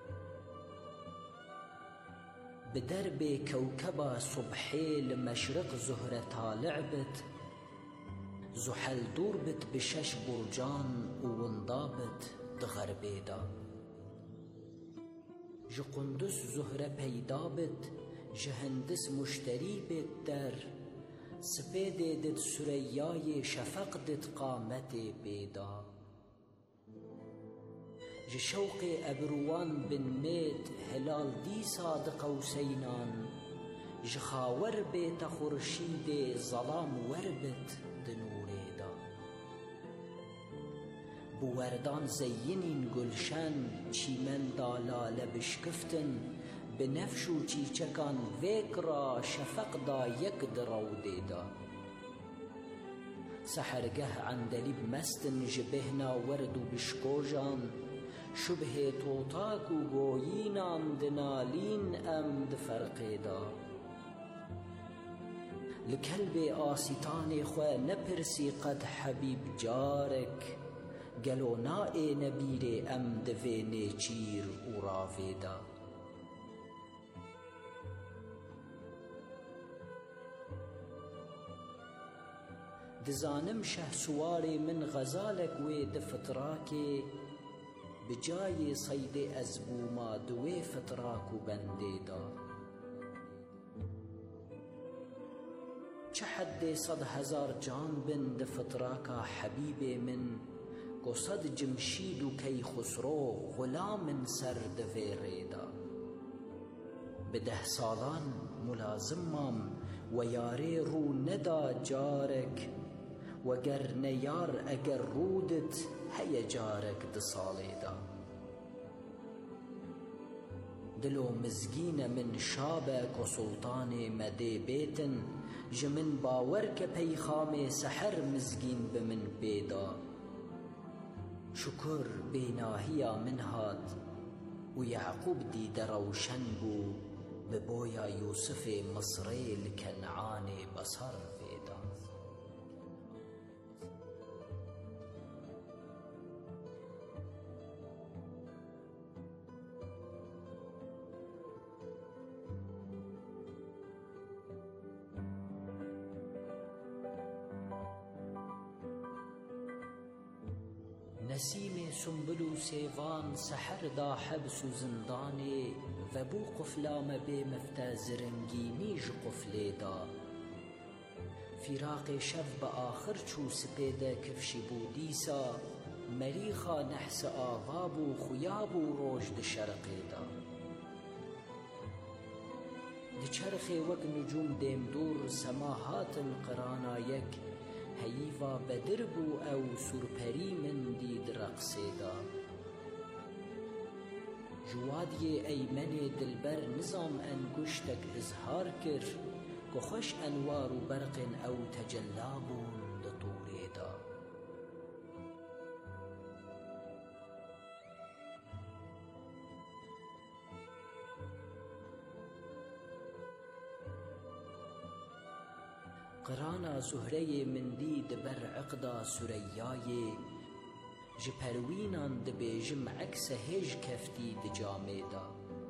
بدرب کوكبا صبحي لمشرق زهرة طالع بت زحل دور بت بشش برجان وانضابت دغربي دا جقندس زهرة پیدا بت جهندس مشتری بت در سپید دت سریای شفق دت قامت بیدا جشوق ابروان بن ميت هلال دي صادق وسينان جخاور بيت خرشيد ظلام وربت دنوريدا بوردان زينين گلشن چيمن دالا لبشكفتن بنفشو چيچكان ويكرا شفق دا يك دروديدا سحرگه عندليب مستن جبهنا وردو بشكوجان شبه توتاك و گوينان دنالين ام دفرقي دا لكلب آسيتان خواه نپرسي قد حبيب جارك گلو نائي نبير ام دوي نيچير و راوي دا دزانم شه سواري من غزالك و دفتراكي بجای صید ازبوما دوی فتراک و بنده دا چه حد صد هزار جان بن ده فتراکا حبیب من کو صد جمشید و کی خسرو غلام سر دوی ریدا به ده سالان ملازمم و یاره رو ندا جارک وگر نیار اگر رودت هی جارك دصاليدا دلو مزگين من شابك وسلطان مدي بيتن جمن باورك پیخام سحر مزگين بمن بيدا شكر بيناهيا من هاد ويعقوب دي دروشن بو ببويا يوسف مصري لكنعان بصر بيدا نسیم سنبلو سیوان سحر دا حبس و زندانه و بو قفلام بی مفتاز رنگینی ج قفله دا فراق شب با آخر چو سپیده کفشی بودیسا مریخا نحس آوابو خیابو روش د شرقه دا د چرخ وک نجوم دیم دور سماحات قرانا یک هیوا بدربو او سرپری من دید رقصه دا جوادی ایمن دلبر نظام انگشتک اظهار کر که خوش انوار و برق او تجلابون دطوره دا قرانا زهره من دید بر عقدا سریای جپروینان دبیجم عکس هج کفتی دجامه دا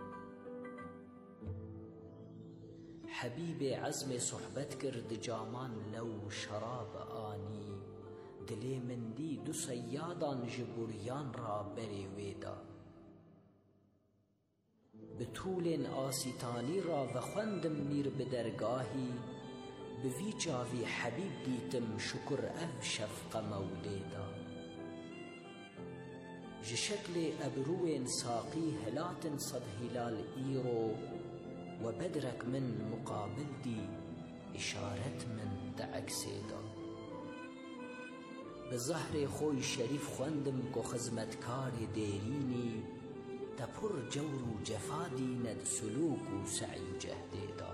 حبیب عزم صحبت کرد جامان لو شراب آنی دلی من دی دو سیادان جبوریان را بری ویدا بطول آسیتانی را و خوندم میر بدرگاهی بوی جاوی حبیب دیتم شکر او شفق مولیدا ج شکل ابرو ساقی هلات صد هلال ایرو و بدرک من مقابل دی اشارت من دعکسی دا به ظهر خوی شریف خوندم که خدمتکار دیرینی تا پر جور و جفا دیند سلوک و سعی جهده دا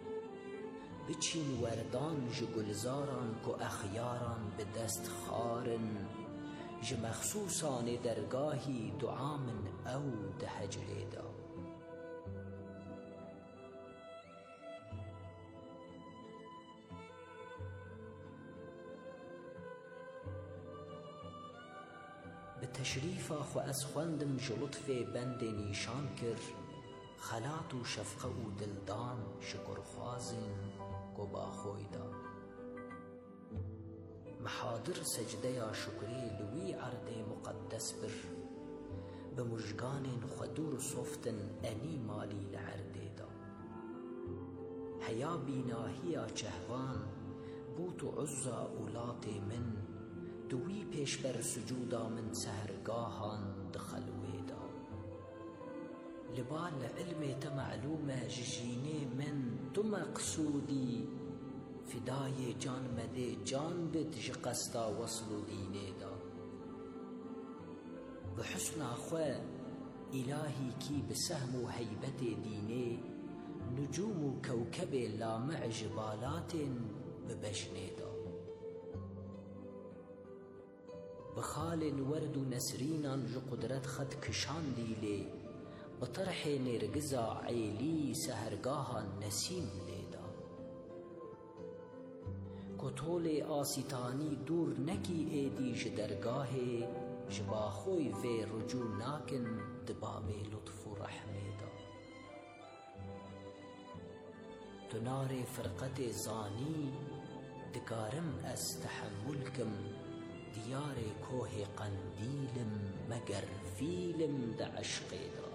بچین وردان ج گلزاران که اخیاران به دست خارن ج مخصوصان درگاهی دعا من او ده هجره دا به تشریف خو از خوندم ج لطف بند نیشان کر خلات و شفقه و دلدان شکر خوازن کو با خوی دا محاضر سجده یا شکری لوی عرد مقدس بر به مجگان خدور صفتن انی مالی لعرده دا حیا بیناهی چهوان بوت عزا اولات من دوی پیش بر سجودا من سهرگاهان دخلوی دا لبال علم تمعلومه ججینه من تو مقصودی فدای جان مده جان بد ج قصدا وصل دینه دا به حسن خواه الهی کی به سهم و حیبت دینه نجوم و کوکب لامع جبالات ببشنه دا بخال ورد و نسرینان ج قدرت خط کشان دیله بطرح نرگزا عیلی سهرگاها نسیم لیدا کتول آسیتانی دور نکی ایدی ج درگاه جبا خوی و رجوع ناکن دباب لطف و رحمه دا تنار فرقت زانی دکارم از تحمل کم دیار کوه قندیلم مگر فیلم د عشق دا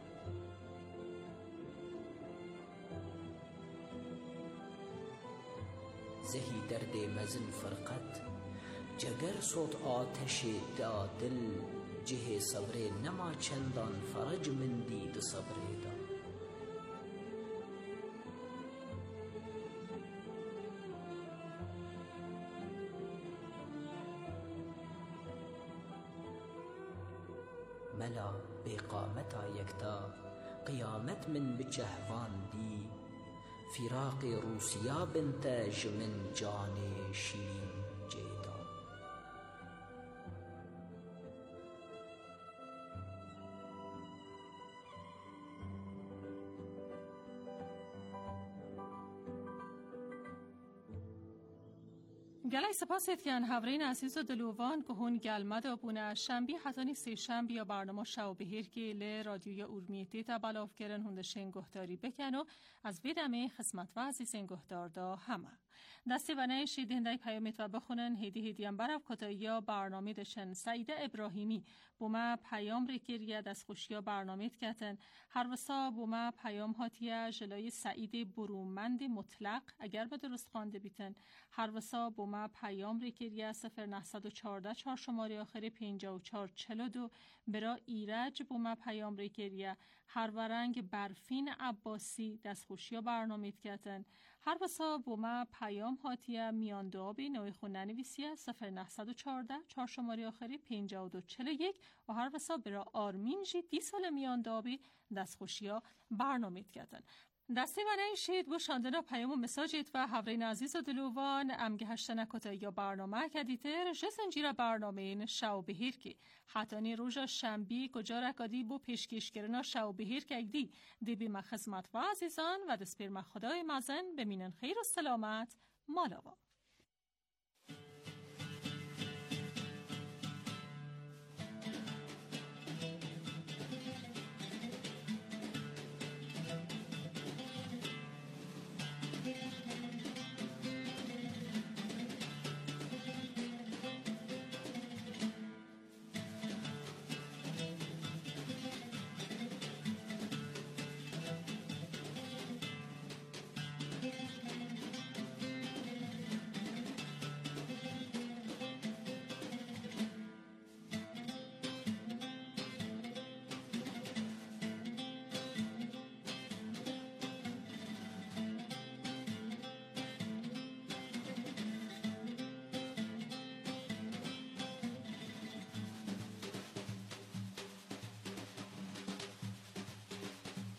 زهی درد مزن فرقت جگر صوت آتش دا دل جه صبر نما چندان فرج من دید صبر دا ملا بقامتا یکتا قیامت من بچهوان دی فراق روسیا بنتج من جان شیرین جیدا گلای سپاس اتکن هورین عزیز و دلوان که هون گلمد و بونه شنبی حتانی سه شنبی یا برنامه شو بهیر که ل رادیوی اورمیتی تا بلاف کرن هنده شنگهداری بکن و از ویدمه خدمت و عزیز انگهدار دا همه دستی و نه شیدنده پیامت و بخونن هیدی هیدیم برف کتایی برنامه دشن سعیده ابراهیمی بومه پیام ریکریه دست خوشیا برنامه کتن هر وسا بومه پیام هاتیه جلای سعید برومند مطلق اگر به درست خوانده بیتن هر وسا بومه پیام ریکریه صفر نهصد و چهارده چهار شماره آخری پنجاه و چهار چهل و دو برا ایرج بومه پیام ریکریه هر ورنگ برفین عباسی دست خوشیا برنامه کتن هر وسا بومه پیام هاتیه میان دوابی نوی خونه نویسیه صفر نهصد و چهارده چهار شماره آخری پنجاه و دو چهل و یک و هر وسا برا آرمین جی دی سال میان دوابی دست خوشیا برنامه کتن دستی و نشید بو شاندنا پیام و مساجید و حورین عزیز و دلوان امگه هشتنه کتا یا برنامه کدیتر جسنجیر برنامه این شو بهیر که حتانی روژا شنبی کجا رکادی بو پیشکش کرنا شو بهیر که اگدی دی بی مخزمت و عزیزان و دسپیر مخدای مزن بمینن خیر و سلامت مالاوا